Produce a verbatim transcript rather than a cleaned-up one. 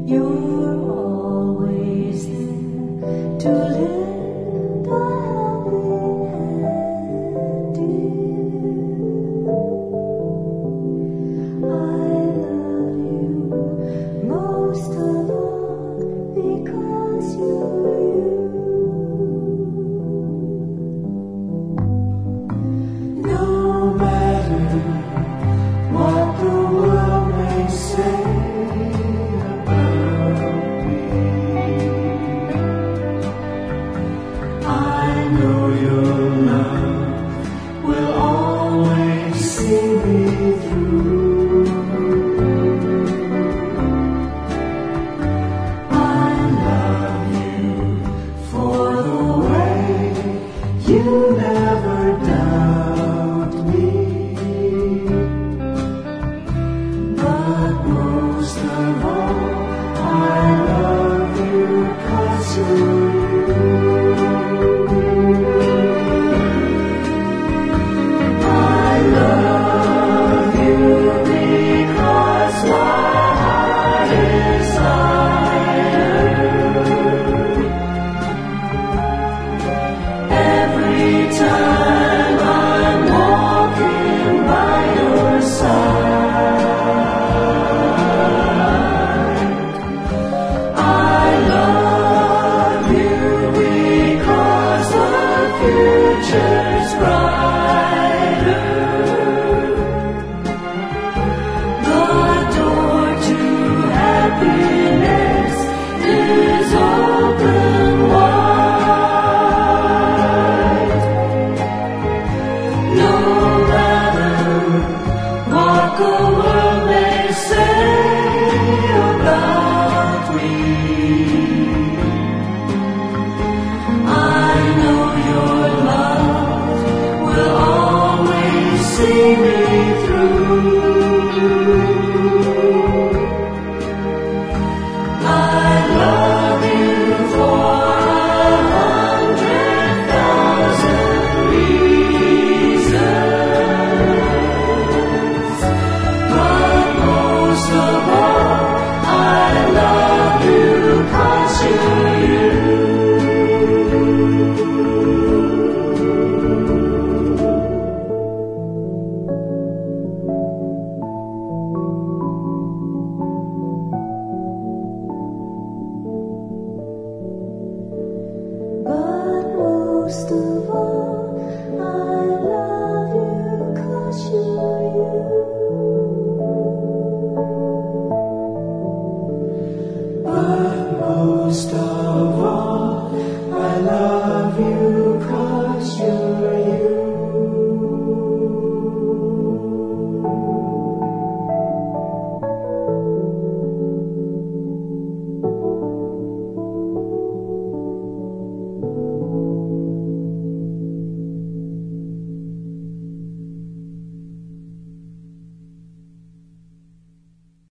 You're always there to lend a helping hand, dear. I love you most of all because you're you. No matter what the world may say about me, I know your love will always see me through. I love you for the way you never doubt me, but most of all, I love you 'cause you're I love you because my heart is lighter every time I'm walking by your side. I love you because the future's brighter. The door to happiness is open wide. No matter what the world may say about me, I know your love will always see me through. I love you for a hundred thousand reasons, but most of all, I love you 'cause you're you. But most of all, I love you 'cause you're you. But most of